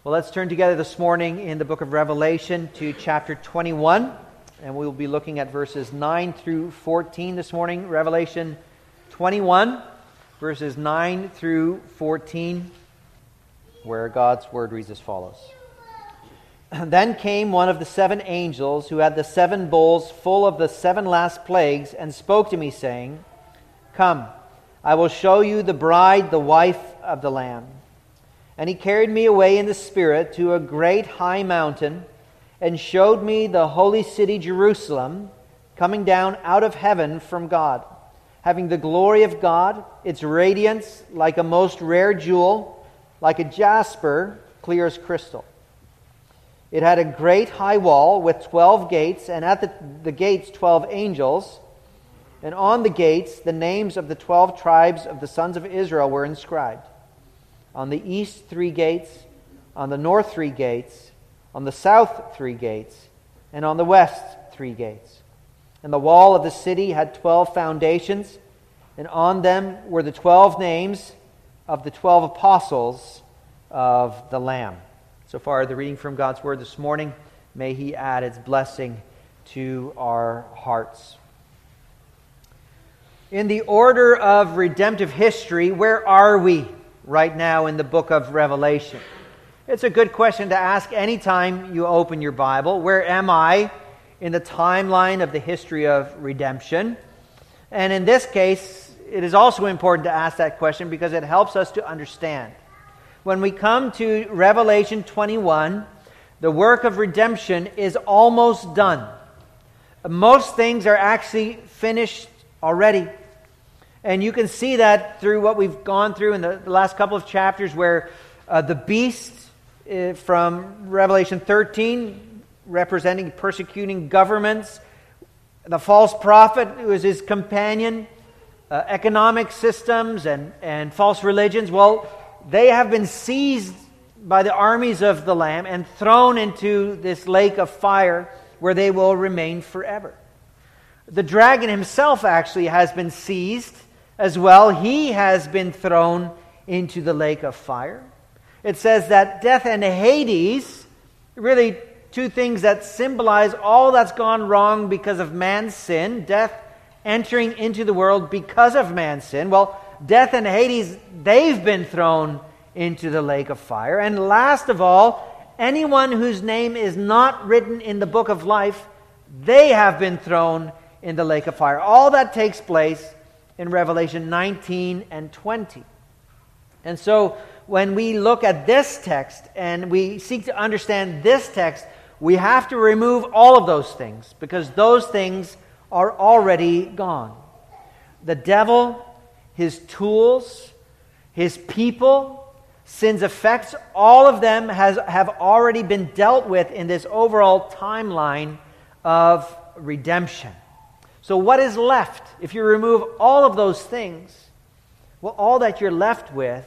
Well, let's turn together this morning in the book of Revelation to chapter 21, and we will be looking at verses 9 through 14 this morning. Revelation 21, verses 9 through 14, where God's word reads as follows. Then came one of the seven angels who had the seven bowls full of the seven last plagues, and spoke to me, saying, Come, I will show you the bride, the wife of the Lamb. And he carried me away in the Spirit to a great high mountain, and showed me the holy city Jerusalem, coming down out of heaven from God, having the glory of God, its radiance like a most rare jewel, like a jasper, clear as crystal. It had a great high wall with 12 gates, and at the gates 12 angels, and on the gates the names of the 12 tribes of the sons of Israel were inscribed. On the east 3 gates, on the north 3 gates, on the south 3 gates, and on the west 3 gates. And the wall of the city had 12 foundations, and on them were the 12 names of the 12 apostles of the Lamb. So far, the reading from God's Word this morning. May He add its blessing to our hearts. In the order of redemptive history, where are we right now in the book of Revelation? It's a good question to ask anytime you open your Bible. Where am I in the timeline of the history of redemption? And in this case, it is also important to ask that question because it helps us to understand. When we come to Revelation 21, the work of redemption is almost done. Most things are actually finished already. And you can see that through what we've gone through in the last couple of chapters where the beast from Revelation 13, representing persecuting governments, the false prophet who is his companion, economic systems and false religions, well, they have been seized by the armies of the Lamb and thrown into this lake of fire where they will remain forever. The dragon himself actually has been seized as well. He has been thrown into the lake of fire. It says that death and Hades, really two things that symbolize all that's gone wrong because of man's sin, death entering into the world because of man's sin. Well, death and Hades, they've been thrown into the lake of fire. And last of all, anyone whose name is not written in the book of life, they have been thrown in the lake of fire. All that takes place in Revelation 19 and 20. And so when we look at this text and we seek to understand this text, we have to remove all of those things because those things are already gone. The devil, his tools, his people, sin's effects, all of them have already been dealt with in this overall timeline of redemption. So what is left? If you remove all of those things, well, all that you're left with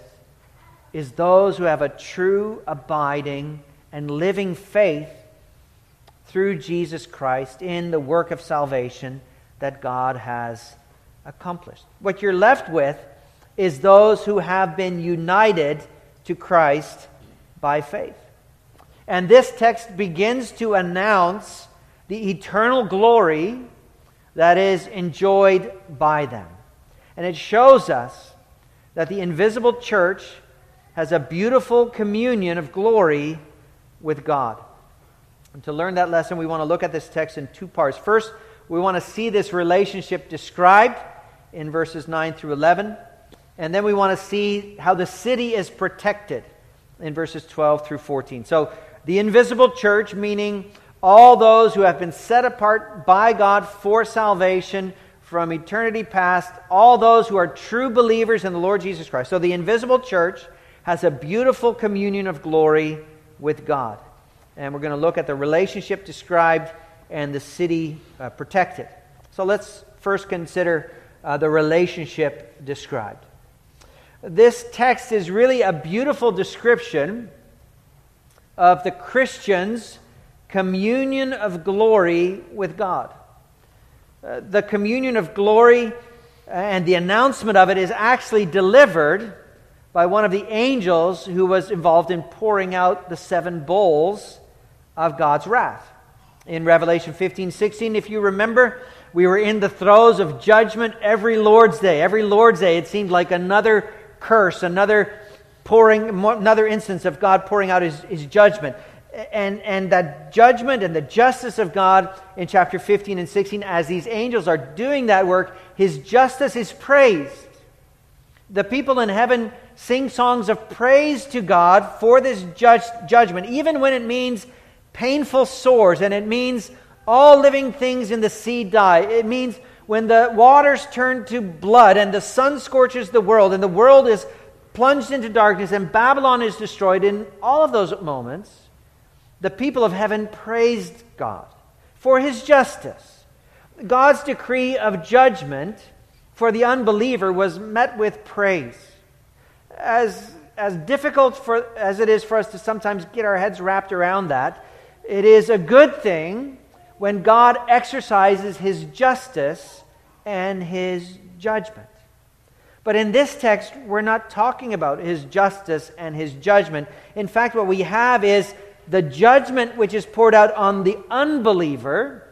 is those who have a true, abiding, and living faith through Jesus Christ in the work of salvation that God has accomplished. What you're left with is those who have been united to Christ by faith. And this text begins to announce the eternal glory that is enjoyed by them. And it shows us that the invisible church has a beautiful communion of glory with God. And to learn that lesson, we want to look at this text in 2 parts. First, we want to see this relationship described in verses 9 through 11. And then we want to see how the city is protected in verses 12 through 14. So the invisible church, meaning all those who have been set apart by God for salvation from eternity past, all those who are true believers in the Lord Jesus Christ. So the invisible church has a beautiful communion of glory with God. And we're going to look at the relationship described and the city protected. So let's first consider the relationship described. This text is really a beautiful description of the Christian's communion of glory with God. The communion of glory and the announcement of it is actually delivered by one of the angels who was involved in pouring out the 7 bowls of God's wrath. In Revelation 15:16, if you remember, we were in the throes of judgment every Lord's Day. Every Lord's Day, it seemed like another curse, another instance of God pouring out his judgment. And that judgment and the justice of God in chapter 15 and 16, as these angels are doing that work, his justice is praised. The people in heaven sing songs of praise to God for this judgment, even when it means painful sores, and it means all living things in the sea die. It means when the waters turn to blood and the sun scorches the world and the world is plunged into darkness and Babylon is destroyed. In all of those moments, the people of heaven praised God for his justice. God's decree of judgment for the unbeliever was met with praise. As difficult as it is for us to sometimes get our heads wrapped around that, it is a good thing when God exercises his justice and his judgment. But in this text, we're not talking about his justice and his judgment. In fact, what we have is the judgment which is poured out on the unbeliever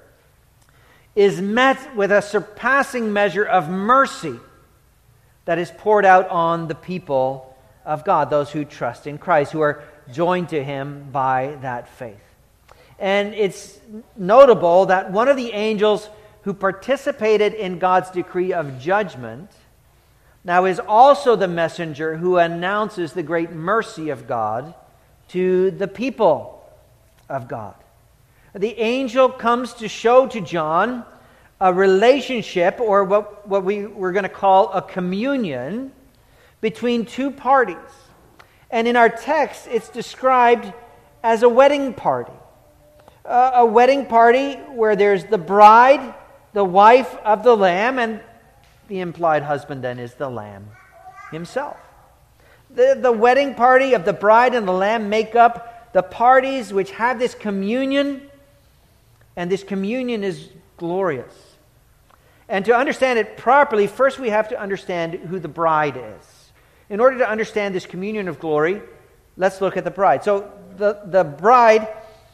is met with a surpassing measure of mercy that is poured out on the people of God, those who trust in Christ, who are joined to him by that faith. And it's notable that one of the angels who participated in God's decree of judgment now is also the messenger who announces the great mercy of God to the people of God. The angel comes to show to John a relationship, or what we're going to call a communion, between 2 parties. And in our text, it's described as a wedding party. A wedding party where there's the bride, the wife of the Lamb, and the implied husband then is the Lamb himself. The wedding party of the bride and the Lamb make up the parties which have this communion, and this communion is glorious. And to understand it properly, first we have to understand who the bride is. In order to understand this communion of glory, let's look at the bride. So the bride...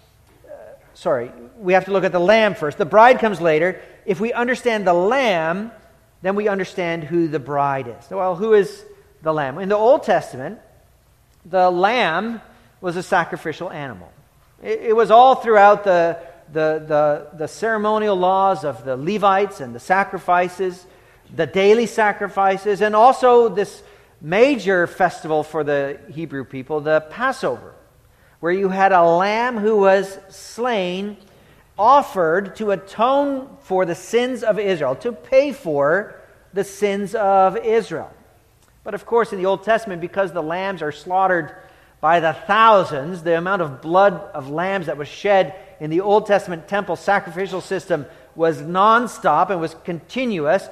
we have to look at the Lamb first. The bride comes later. If we understand the Lamb, then we understand who the bride is. Well, who is the Lamb? In the Old Testament, the Lamb was a sacrificial animal. It was all throughout the ceremonial laws of the Levites and the sacrifices, the daily sacrifices, and also this major festival for the Hebrew people, the Passover, where you had a lamb who was slain, offered to atone for the sins of Israel, to pay for the sins of Israel. But of course, in the Old Testament, because the lambs are slaughtered by the thousands, the amount of blood of lambs that was shed in the Old Testament temple sacrificial system was nonstop and was continuous.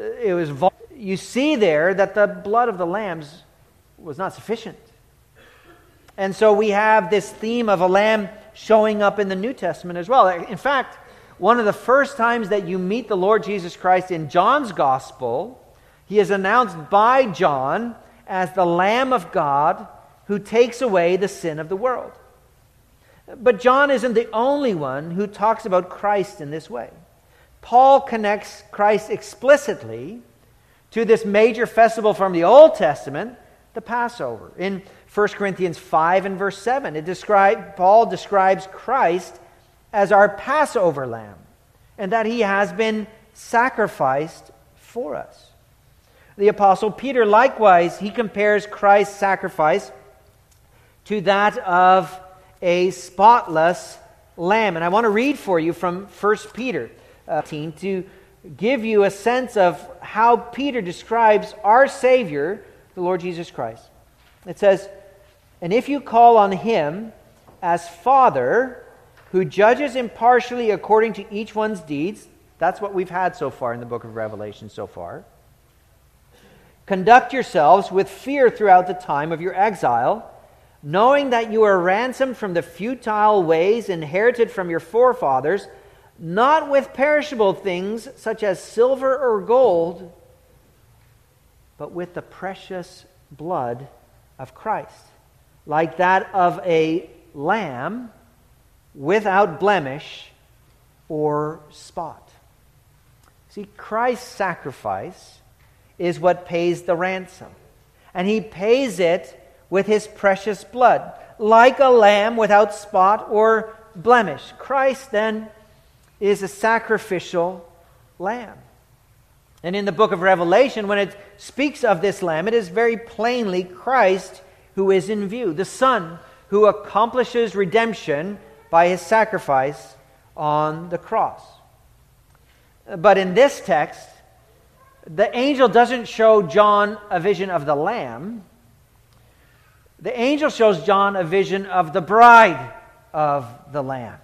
You see there that the blood of the lambs was not sufficient. And so we have this theme of a lamb showing up in the New Testament as well. In fact, one of the first times that you meet the Lord Jesus Christ in John's Gospel, he is announced by John as the Lamb of God who takes away the sin of the world. But John isn't the only one who talks about Christ in this way. Paul connects Christ explicitly to this major festival from the Old Testament, the Passover. In 1 Corinthians 5 and verse 7, Paul describes Christ as our Passover lamb, and that he has been sacrificed for us. The Apostle Peter, likewise, he compares Christ's sacrifice to that of a spotless lamb. And I want to read for you from 1 Peter 15 to give you a sense of how Peter describes our Savior, the Lord Jesus Christ. It says, "And if you call on him as Father, who judges impartially according to each one's deeds," that's what we've had so far in the book of Revelation so far, "conduct yourselves with fear throughout the time of your exile, knowing that you are ransomed from the futile ways inherited from your forefathers, not with perishable things such as silver or gold, but with the precious blood of Christ, like that of a lamb without blemish or spot. See, Christ's sacrifice is what pays the ransom, and he pays it with his precious blood, like a lamb without spot or blemish. Christ then is a sacrificial lamb. And in the book of Revelation, when it speaks of this lamb, it is very plainly Christ who is in view, the Son who accomplishes redemption by his sacrifice on the cross. But in this text, the angel doesn't show John a vision of the lamb. The angel shows John a vision of the bride of the lamb.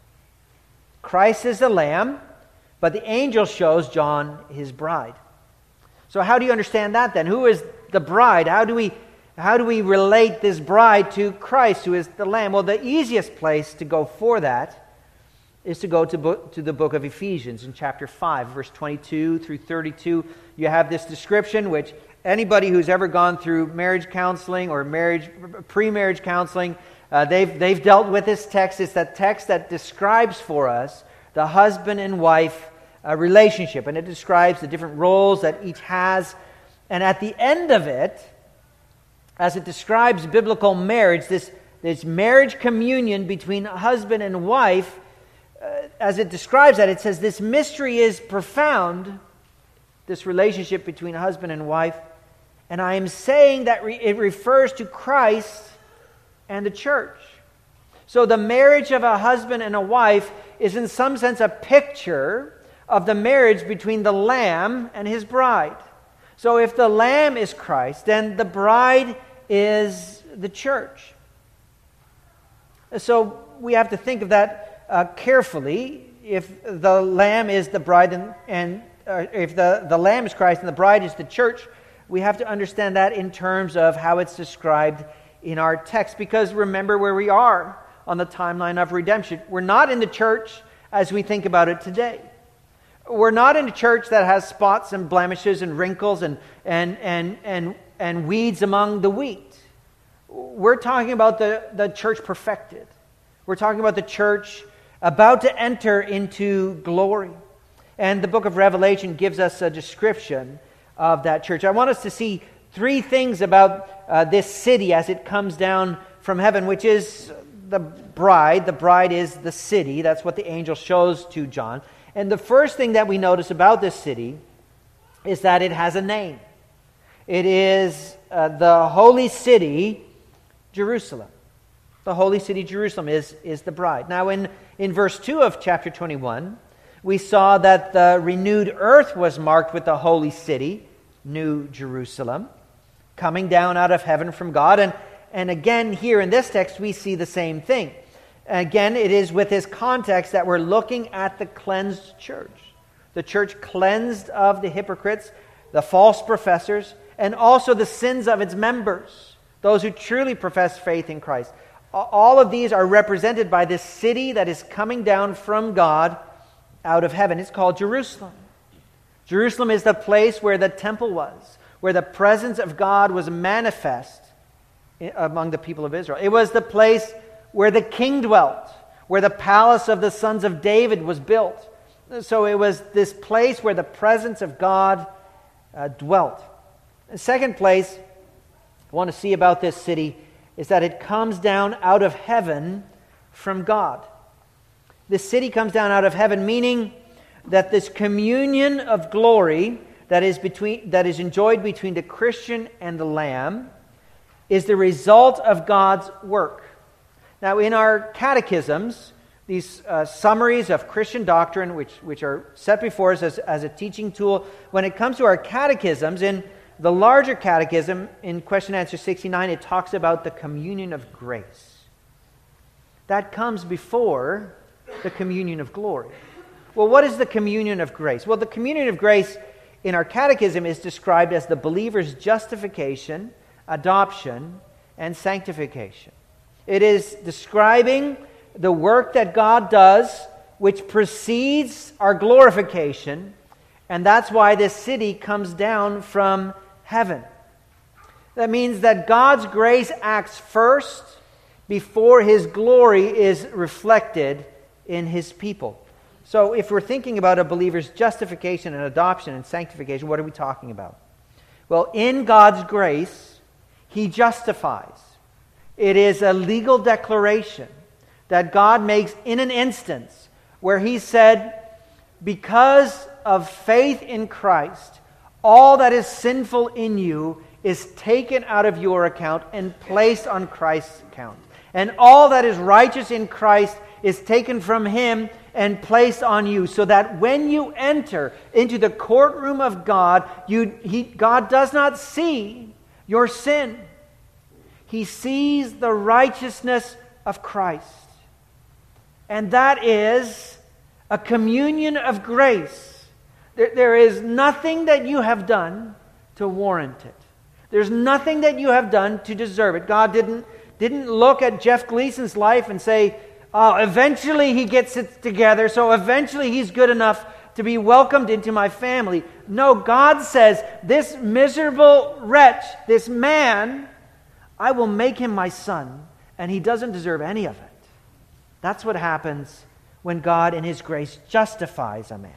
Christ is the lamb, but the angel shows John his bride. So how do you understand that then? Who is the bride? How do we relate this bride to Christ, who is the lamb? Well, the easiest place to go for that is to go to the book of Ephesians in chapter 5, verse 22 through 32. You have this description, which anybody who's ever gone through marriage counseling or pre-marriage counseling, they've dealt with this text. It's that text that describes for us the husband and wife relationship, and it describes the different roles that each has. And at the end of it, as it describes biblical marriage, this marriage communion between husband and wife, as it describes that, it says this mystery is profound, this relationship between husband and wife, and I am saying that it refers to Christ and the church. So the marriage of a husband and a wife is in some sense a picture of the marriage between the Lamb and his bride. So if the Lamb is Christ, then the bride is the church. So we have to think of that carefully. If the Lamb is the bride and if the Lamb is Christ and the bride is the church, we have to understand that in terms of how it's described in our text. Because remember where we are on the timeline of redemption. We're not in the church as we think about it today. We're not in a church that has spots and blemishes and wrinkles and weeds among the wheat. We're talking about the church perfected. We're talking about the church about to enter into glory. And the book of Revelation gives us a description of that church. I want us to see three things about this city as it comes down from heaven, which is the bride. The bride is the city. That's what the angel shows to John. And the first thing that we notice about this city is that it has a name. It is the holy city, Jerusalem. The holy city, Jerusalem, is the bride. Now, in verse 2 of chapter 21, we saw that the renewed earth was marked with the holy city, New Jerusalem, coming down out of heaven from God. And again, here in this text, we see the same thing. Again, it is with this context that we're looking at the cleansed church. The church cleansed of the hypocrites, the false professors, and also the sins of its members, those who truly profess faith in Christ. All of these are represented by this city that is coming down from God out of heaven. It's called Jerusalem. Jerusalem is the place where the temple was, where the presence of God was manifest among the people of Israel. It was the place where the king dwelt, where the palace of the sons of David was built. So it was this place where the presence of God dwelt. The second place I want to see about this city is that it comes down out of heaven from God. This city comes down out of heaven, meaning that this communion of glory that is enjoyed between the Christian and the Lamb is the result of God's work. Now, in our catechisms, these summaries of Christian doctrine, which are set before us as a teaching tool, when it comes to our catechisms, in the larger catechism, in question answer 69, it talks about the communion of grace. That comes before the communion of glory. Well, what is the communion of grace? Well, the communion of grace in our catechism is described as the believer's justification, adoption, and sanctification. It is describing the work that God does, which precedes our glorification, and that's why this city comes down from heaven. That means that God's grace acts first before His glory is reflected in His people. So if we're thinking about a believer's justification and adoption and sanctification, what are we talking about? Well, in God's grace, He justifies. It is a legal declaration that God makes in an instance where He said, because of faith in Christ, all that is sinful in you is taken out of your account and placed on Christ's account. And all that is righteous in Christ is taken from Him and placed on you, so that when you enter into the courtroom of God, God does not see your sin. He sees the righteousness of Christ. And that is a communion of grace. There is nothing that you have done to warrant it. There's nothing that you have done to deserve it. God didn't look at Jeff Gleason's life and say, oh, eventually he gets it together, so eventually he's good enough to be welcomed into my family. No, God says, this miserable wretch, this man, I will make him my son, and he doesn't deserve any of it. That's what happens when God in His grace justifies a man.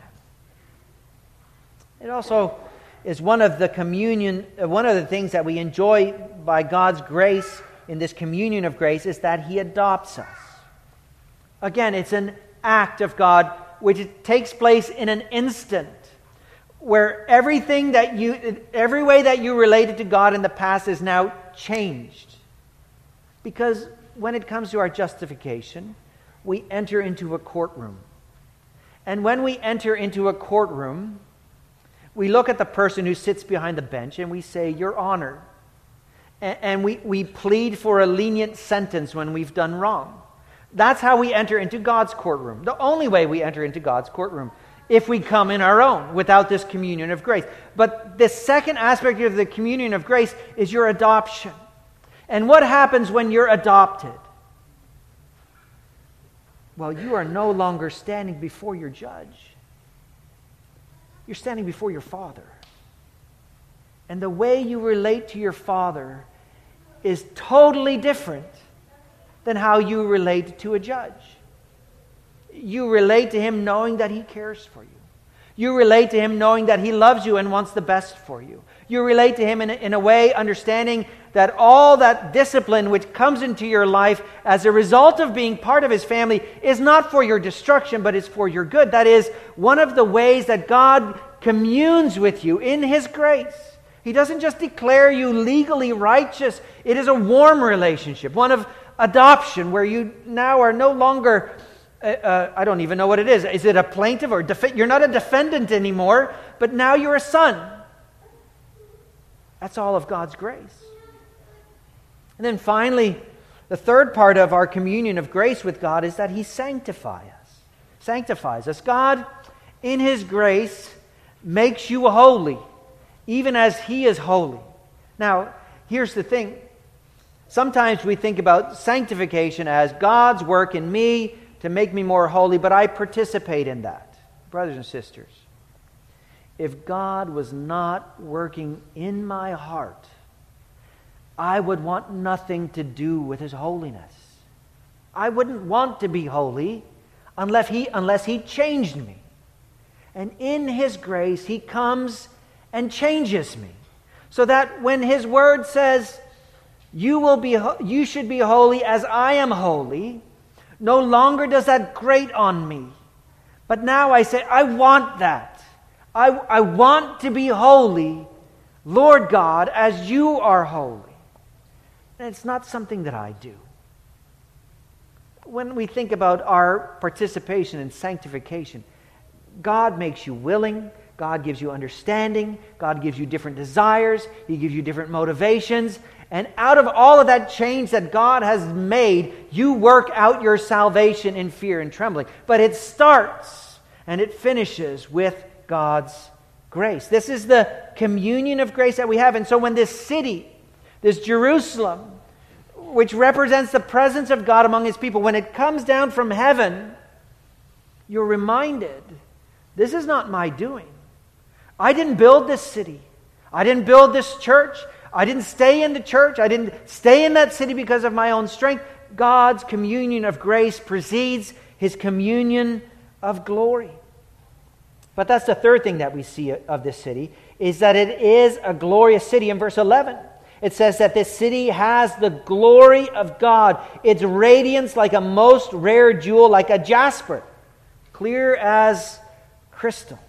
It also is one of the things that we enjoy by God's grace in this communion of grace is that He adopts us. Again, it's an act of God which takes place in an instant, where every way that you related to God in the past is now changed. Because when it comes to our justification, we enter into a courtroom. And when we enter into a courtroom, we look at the person who sits behind the bench and we say, "Your Honor." And we plead for a lenient sentence when we've done wrong. That's how we enter into God's courtroom. The only way we enter into God's courtroom, if we come in our own, without this communion of grace. But the second aspect of the communion of grace is your adoption. And what happens when you're adopted? Well, you are no longer standing before your judge. You're standing before your Father. And the way you relate to your Father is totally different than how you relate to a judge. You relate to Him knowing that He cares for you. You relate to Him knowing that He loves you and wants the best for you. You relate to Him in a way understanding that all that discipline which comes into your life as a result of being part of His family is not for your destruction, but is for your good. That is one of the ways that God communes with you in His grace. He doesn't just declare you legally righteous. It is a warm relationship, one of adoption, where you now are no longer, I don't even know what it is. Is it a plaintiff or you're not a defendant anymore, but now you're a son. That's all of God's grace. And then finally, the third part of our communion of grace with God is that He sanctifies us. God, in His grace, makes you holy, even as He is holy. Now, here's the thing. Sometimes we think about sanctification as God's work in me to make me more holy, but I participate in that. Brothers and sisters, if God was not working in my heart, I would want nothing to do with His holiness. I wouldn't want to be holy unless He changed me. And in His grace, He comes and changes me. So that when His Word says, you should be holy as I am holy, no longer does that grate on me. But now I say, I want that. I want to be holy, Lord God, as You are holy. And it's not something that I do. When we think about our participation in sanctification, God makes you willing. God gives you understanding. God gives you different desires. He gives you different motivations. And out of all of that change that God has made, you work out your salvation in fear and trembling. But it starts and it finishes with God's grace. This is the communion of grace that we have. And so when this city, this Jerusalem, which represents the presence of God among His people, when it comes down from heaven, you're reminded, this is not my doing. I didn't build this city. I didn't build this church. I didn't stay in the church. I didn't stay in that city because of my own strength. God's communion of grace precedes His communion of glory. But that's the third thing that we see of this city, is that it is a glorious city. In verse 11, it says that this city has the glory of God. Its radiance like a most rare jewel, like a jasper, clear as crystal.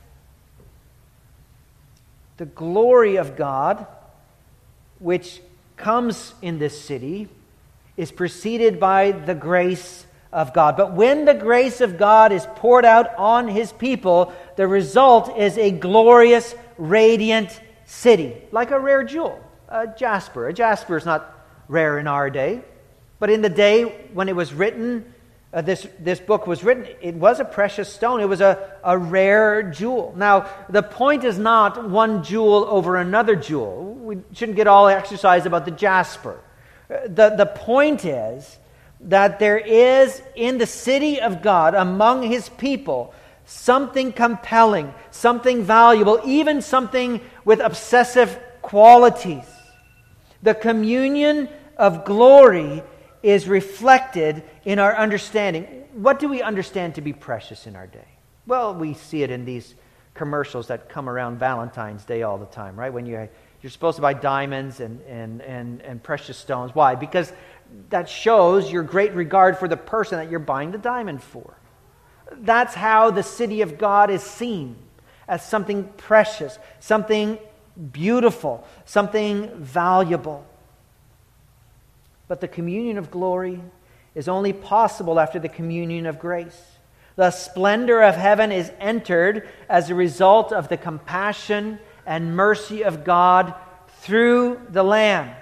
The glory of God, which comes in this city, is preceded by the grace of God. But when the grace of God is poured out on His people, the result is a glorious, radiant city, like a rare jewel, a jasper. A jasper is not rare in our day, but in the day when it was written, this book was written, it was a precious stone. It was a rare jewel. Now, the point is not one jewel over another jewel. We shouldn't get all exercised about the jasper. The point is that there is in the city of God, among His people, something compelling, something valuable, even something with obsessive qualities. The communion of glory is reflected in our understanding. What do we understand to be precious in our day? Well, we see it in these commercials that come around Valentine's Day all the time, right? When you're supposed to buy diamonds and precious stones. Why? Because that shows your great regard for the person that you're buying the diamond for. That's how the city of God is seen, as something precious, something beautiful, something valuable. But the communion of glory is only possible after the communion of grace. The splendor of heaven is entered as a result of the compassion and mercy of God through the Lamb.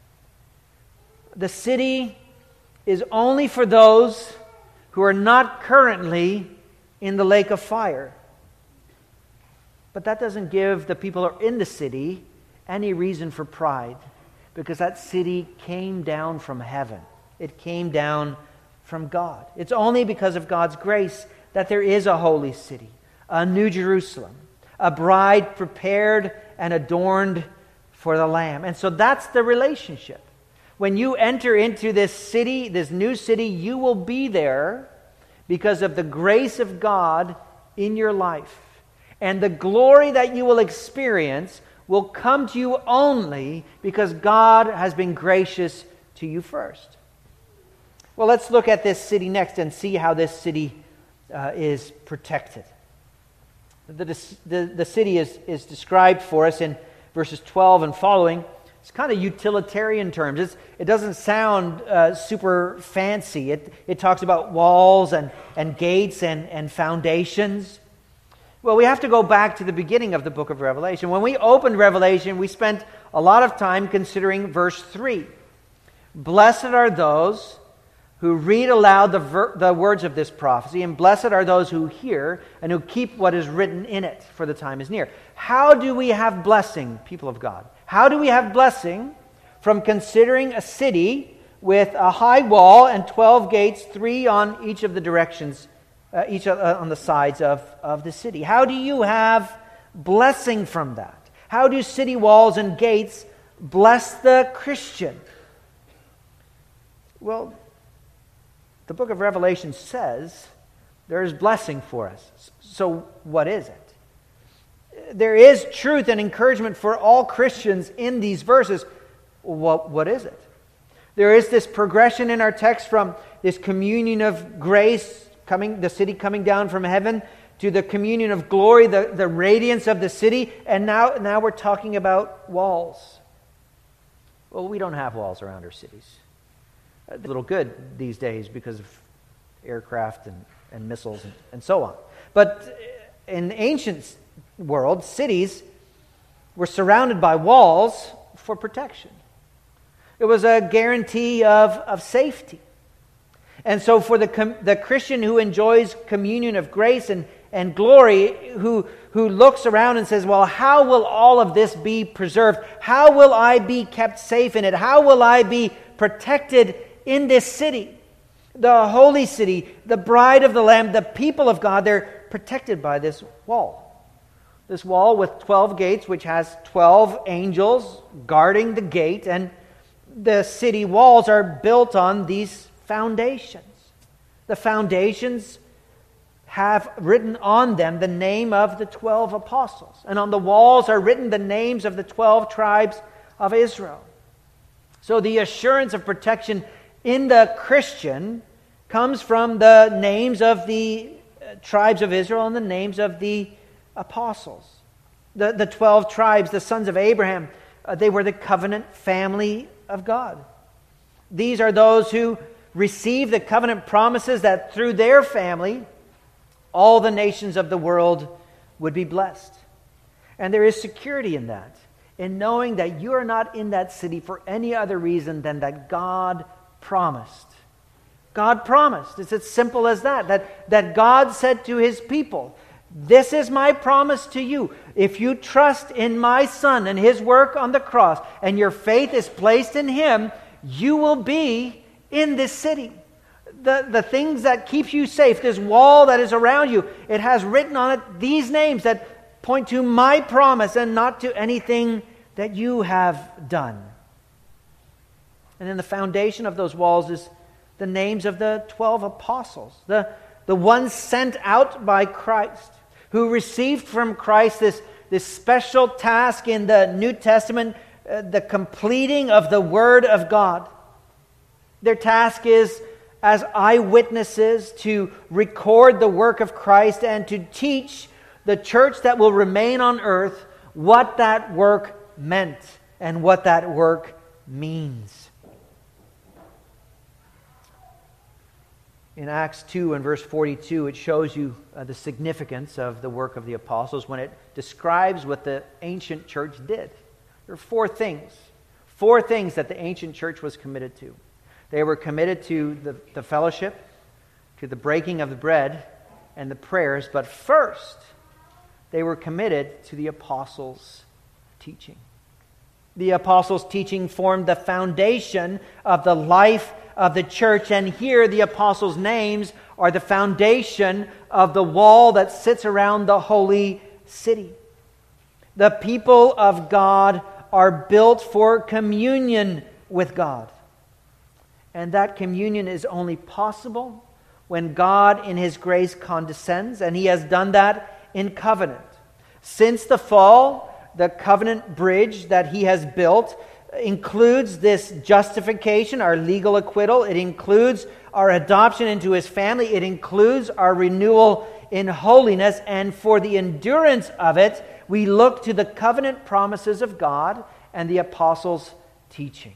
The city is only for those who are not currently in the lake of fire. But that doesn't give the people who are in the city any reason for pride, because that city came down from heaven. It came down from God. It's only because of God's grace that there is a holy city, a new Jerusalem, a bride prepared and adorned for the Lamb. And so that's the relationship. When you enter into this city, this new city, you will be there because of the grace of God in your life. And the glory that you will experience will come to you only because God has been gracious to you first. Well, let's look at this city next and see how this city is protected. The city is described for us in verses 12 and following. It's kind of utilitarian terms. It doesn't sound super fancy. It talks about walls and gates and foundations. Well, we have to go back to the beginning of the book of Revelation. When we opened Revelation, we spent a lot of time considering verse 3. Blessed are those who read aloud the words of this prophecy, and blessed are those who hear and who keep what is written in it, for the time is near. How do we have blessing, people of God? How do we have blessing from considering a city with a high wall and 12 gates, 3 on each of the directions, each on the sides of the city? How do you have blessing from that? How do city walls and gates bless the Christian? Well, the book of Revelation says there is blessing for us. So what is it? There is truth and encouragement for all Christians in these verses. What is it? There is this progression in our text from this communion of grace, the city coming down from heaven, to the communion of glory, the radiance of the city, and now we're talking about walls. Well, we don't have walls around our cities. It's a little good these days because of aircraft and missiles and so on. But in the ancient world, cities were surrounded by walls for protection. It was a guarantee of safety. And so for the Christian who enjoys communion of grace and glory, who looks around and says, well, how will all of this be preserved? How will I be kept safe in it? How will I be protected in this city? The holy city, the bride of the Lamb, the people of God, they're protected by this wall. This wall with 12 gates, which has 12 angels guarding the gate, and the city walls are built on these foundations. The foundations have written on them the name of the 12 apostles, and on the walls are written the names of the 12 tribes of Israel. So the assurance of protection in the Christian comes from the names of the tribes of Israel and the names of the apostles. The 12 tribes, the sons of Abraham, they were the covenant family of God. These are those who receive the covenant promises that through their family, all the nations of the world would be blessed. And there is security in that, in knowing that you are not in that city for any other reason than that God promised. God promised. It's as simple as that God said to His people, "This is my promise to you. If you trust in my Son and His work on the cross, and your faith is placed in Him, you will be in this city." The things that keep you safe, this wall that is around you, it has written on it these names that point to my promise and not to anything that you have done. And then the foundation of those walls is the names of the 12 apostles, the ones sent out by Christ, who received from Christ this special task in the New Testament, the completing of the Word of God. Their task is, as eyewitnesses, to record the work of Christ and to teach the church that will remain on earth what that work meant and what that work means. In Acts 2 and verse 42, it shows you the significance of the work of the apostles when it describes what the ancient church did. There are four things that the ancient church was committed to. They were committed to the fellowship, to the breaking of the bread, and the prayers. But first, they were committed to the apostles' teaching. The apostles' teaching formed the foundation of the life of the church. And here, the apostles' names are the foundation of the wall that sits around the holy city. The people of God are built for communion with God. And that communion is only possible when God in His grace condescends, and He has done that in covenant. Since the fall, the covenant bridge that He has built includes this justification, our legal acquittal. It includes our adoption into His family. It includes our renewal in holiness. And for the endurance of it, we look to the covenant promises of God and the apostles' teaching.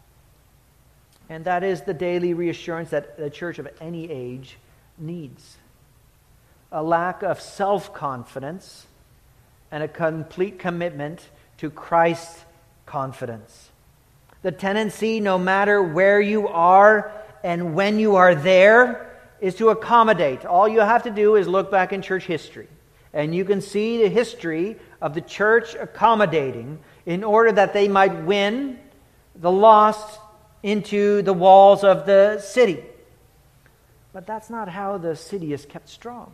And that is the daily reassurance that the church of any age needs. A lack of self-confidence and a complete commitment to Christ's confidence. The tendency, no matter where you are and when you are there, is to accommodate. All you have to do is look back in church history, and you can see the history of the church accommodating in order that they might win the lost into the walls of the city. But that's not how the city is kept strong.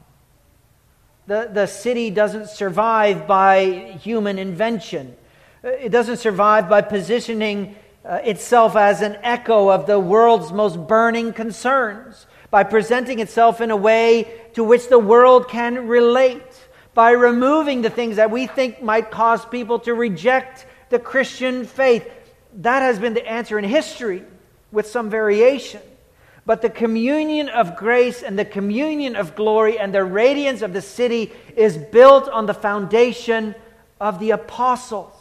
The city doesn't survive by human invention. It doesn't survive by positioning itself as an echo of the world's most burning concerns, by presenting itself in a way to which the world can relate, by removing the things that we think might cause people to reject the Christian faith. That has been the answer in history, with some variation. But the communion of grace and the communion of glory and the radiance of the city is built on the foundation of the apostles.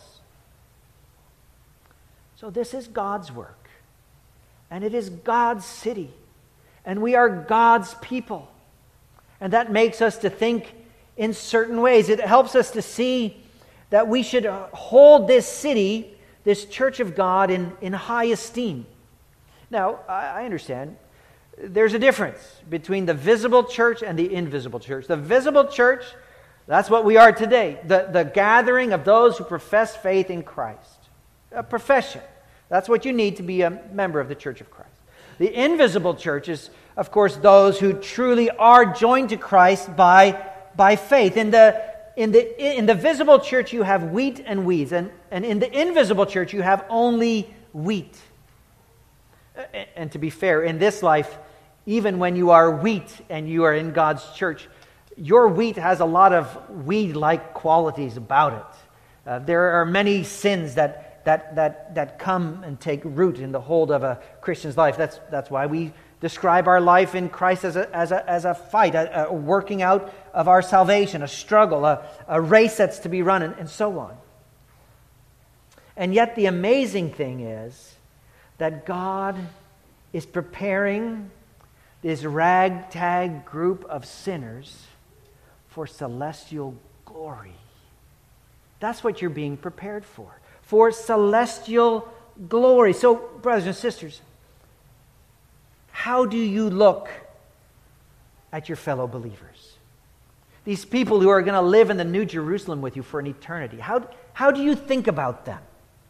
So this is God's work, and it is God's city, and we are God's people. And that makes us to think in certain ways. It helps us to see that we should hold this city, this church of God, in high esteem. Now, I understand there's a difference between the visible church and the invisible church. The visible church, that's what we are today, the gathering of those who profess faith in Christ. A profession. That's what you need to be a member of the Church of Christ. The invisible church is, of course, those who truly are joined to Christ by faith. In the in the visible church you have wheat and weeds, and in the invisible church you have only wheat. And to be fair, in this life, even when you are wheat and you are in God's church, your wheat has a lot of weed-like qualities about it. There are many sins that come and take root in the hold of a Christian's life. That's why we describe our life in Christ as a fight, a working out of our salvation, a struggle, a race that's to be run, and so on. And yet the amazing thing is that God is preparing this ragtag group of sinners for celestial glory. That's what you're being prepared for celestial glory. So, brothers and sisters, how do you look at your fellow believers? These people who are going to live in the New Jerusalem with you for an eternity. How do you think about them?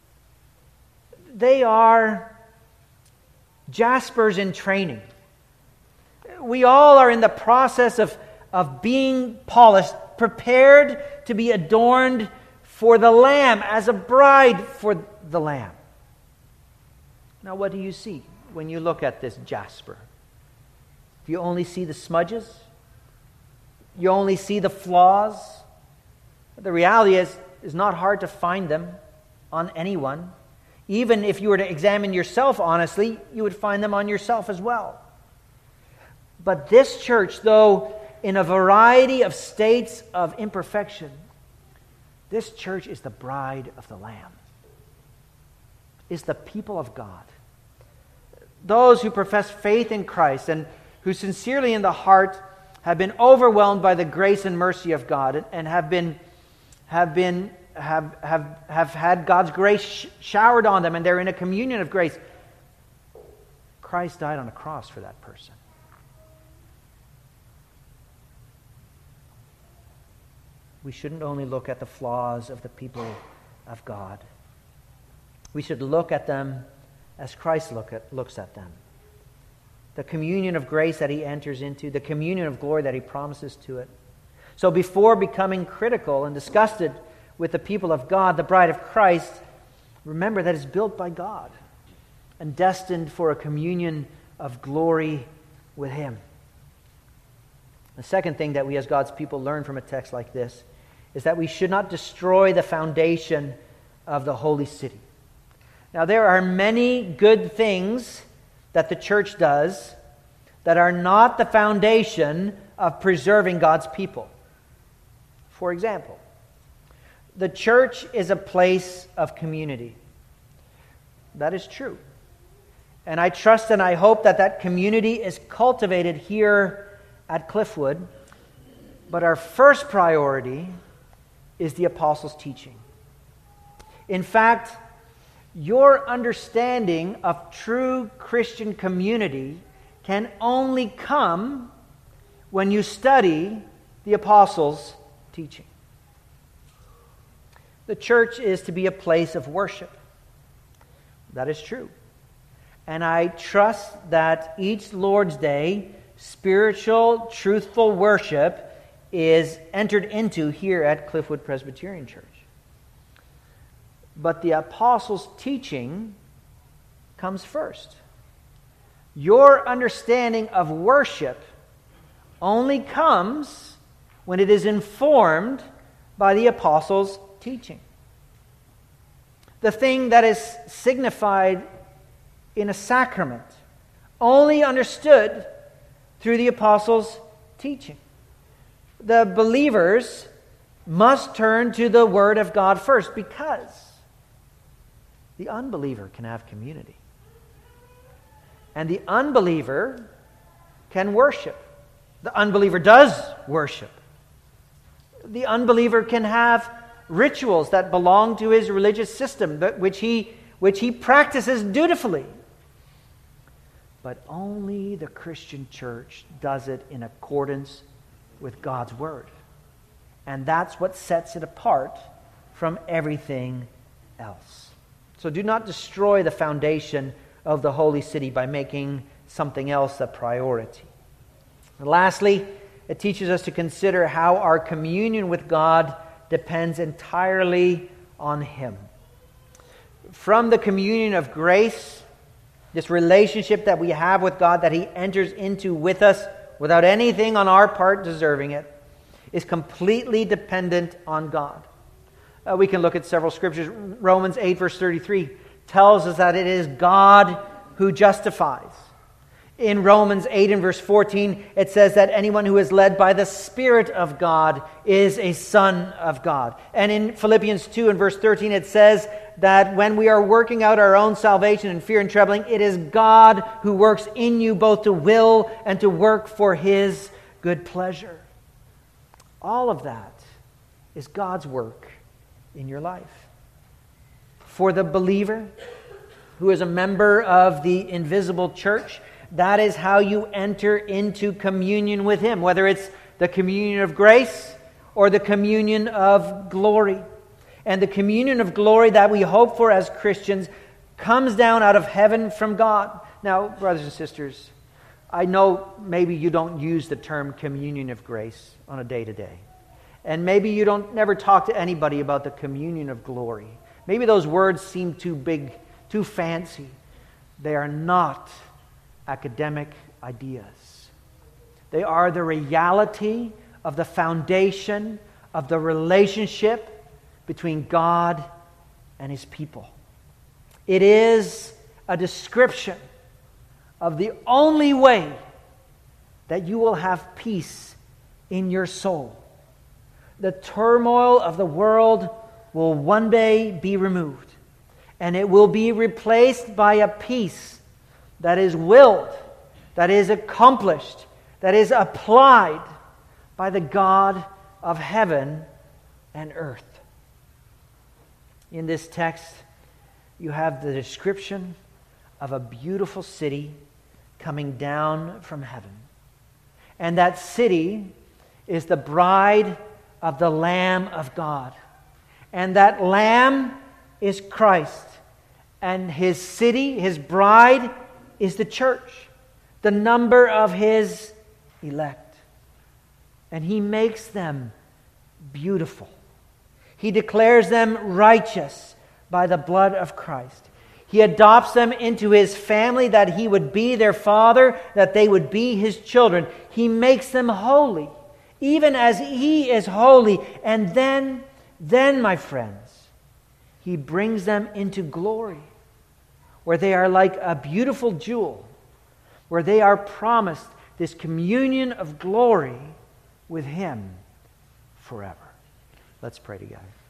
They are jaspers in training. We all are in the process of being polished, prepared to be adorned for the Lamb, as a bride for the Lamb. Now, what do you see when you look at this jasper? Do you only see the smudges? You only see the flaws? The reality is, it's not hard to find them on anyone. Even if you were to examine yourself honestly, you would find them on yourself as well. But this church, though in a variety of states of imperfection, this church is the bride of the Lamb, is the people of God. Those who profess faith in Christ and who sincerely in the heart have been overwhelmed by the grace and mercy of God and have had God's grace showered on them, and they're in a communion of grace. Christ died on a cross for that person. We shouldn't only look at the flaws of the people of God. We should look at them as Christ looks at them. The communion of grace that he enters into, the communion of glory that he promises to it. So before becoming critical and disgusted with the people of God, the bride of Christ, remember that it's built by God and destined for a communion of glory with him. The second thing that we as God's people learn from a text like this is that we should not destroy the foundation of the holy city. Now, there are many good things that the church does that are not the foundation of preserving God's people. For example, the church is a place of community. That is true. And I trust and I hope that community is cultivated here at Cliffwood. But our first priority is the apostles' teaching. In fact, your understanding of true Christian community can only come when you study the apostles' teaching. The church is to be a place of worship. That is true. And I trust that each Lord's Day, spiritual, truthful worship is entered into here at Cliffwood Presbyterian Church. But the apostles' teaching comes first. Your understanding of worship only comes when it is informed by the apostles' teaching. The thing that is signified in a sacrament only understood through the apostles' teaching. The believers must turn to the Word of God first, because the unbeliever can have community. And the unbeliever can worship. The unbeliever does worship. The unbeliever can have rituals that belong to his religious system, which he practices dutifully. But only the Christian church does it in accordance with God's Word. And that's what sets it apart from everything else. So do not destroy the foundation of the holy city by making something else a priority. And lastly, it teaches us to consider how our communion with God depends entirely on Him. From the communion of grace, this relationship that we have with God that He enters into with us without anything on our part deserving it, is completely dependent on God. We can look at several scriptures. Romans 8 verse 33 tells us that it is God who justifies. In Romans 8 and verse 14, it says that anyone who is led by the Spirit of God is a son of God. And in Philippians 2 and verse 13, it says that when we are working out our own salvation in fear and trembling, it is God who works in you both to will and to work for His good pleasure. All of that is God's work in your life. For the believer who is a member of the invisible church, that is how you enter into communion with Him, whether it's the communion of grace or the communion of glory. And the communion of glory that we hope for as Christians comes down out of heaven from God. Now, brothers and sisters, I know maybe you don't use the term communion of grace on a day-to-day. And maybe you don't never talk to anybody about the communion of glory. Maybe those words seem too big, too fancy. They are not academic ideas. They are the reality of the foundation of the relationship between God and His people. It is a description of the only way that you will have peace in your soul. The turmoil of the world will one day be removed, and it will be replaced by a peace that is willed, that is accomplished, that is applied by the God of heaven and earth. In this text, you have the description of a beautiful city coming down from heaven. And that city is the bride of the Lamb of God. And that Lamb is Christ. And His city, His bride, is the church, the number of His elect. And He makes them beautiful. He declares them righteous by the blood of Christ. He adopts them into His family that He would be their Father, that they would be His children. He makes them holy, even as He is holy. And then, my friends, He brings them into glory, where they are like a beautiful jewel, where they are promised this communion of glory with Him forever. Let's pray together.